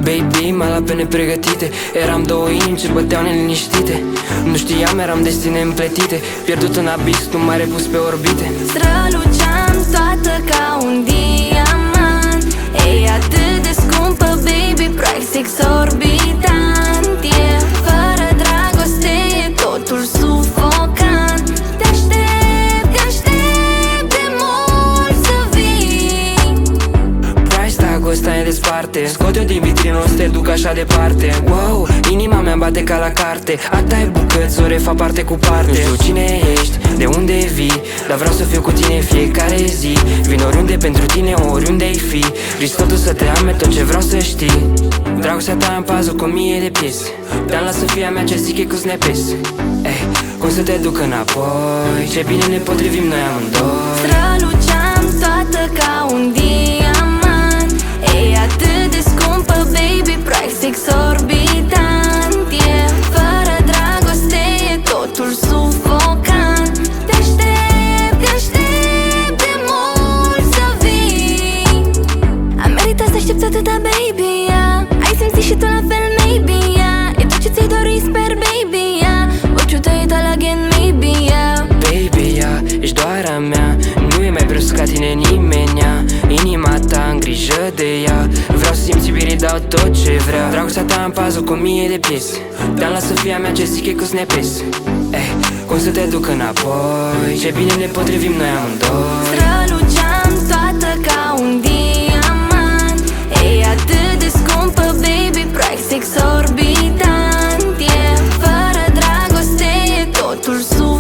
Baby, m-a luat pe nepregătite. Eram două inimi ce băteau neliniștite. Nu știam, eram destine împletite. Pierdut în abis, nu m-ai repus pe orbite. Străluceam toată ca un diamant. E atât de scumpă, baby, preț exorbitant. Fără dragoste e totul sufocant. Te-aștept de mult să vii. Price tag ăsta ne desparte. Scot-o din vitrină, o să te duc așa departe. Wow, inima mea bate ca la carte. A tai bucăți, o refa parte cu parte. Nu știu cine ești, de unde vii, dar vreau să fiu cu tine fiecare zi. Vin oriunde pentru tine, oriunde-ai fi. Risc totul să te ame, tot ce vreau să știi. Dragostea ta în pază cu 1000 de piese. Te-am lăsat fia mea, ce zic e cu snapes. Cum să te duc înapoi? Ce bine ne potrivim noi amândoi. Străluceam toată ca un diamant. E atât de scumpă, baby, preț exorbitant. Fără dragoste e totul sufocant. Te-aștept de mult să vii. Am meritat să aștepți atâta, baby, Ai simțit și tu la fel, maybe, E tot ce ți-ai dorit, sper, baby, Would you do it all again, maybe, Baby, ești doar a mea. Nu e mai presus ca tine nimeni, Inima ta în grijă de ea. Vreau să simți iubirii, dau tot ce vreau. Dragostea ta în pază cu 1000 de piese. Te-am lăsat fia mea, ce zic e cu snapes. Cum să te duc înapoi? Ce bine ne potrivim noi amândoi. Străluceam toată ca un diamant. E atât de scumpă, baby, preț exorbitant. Fără dragoste e totul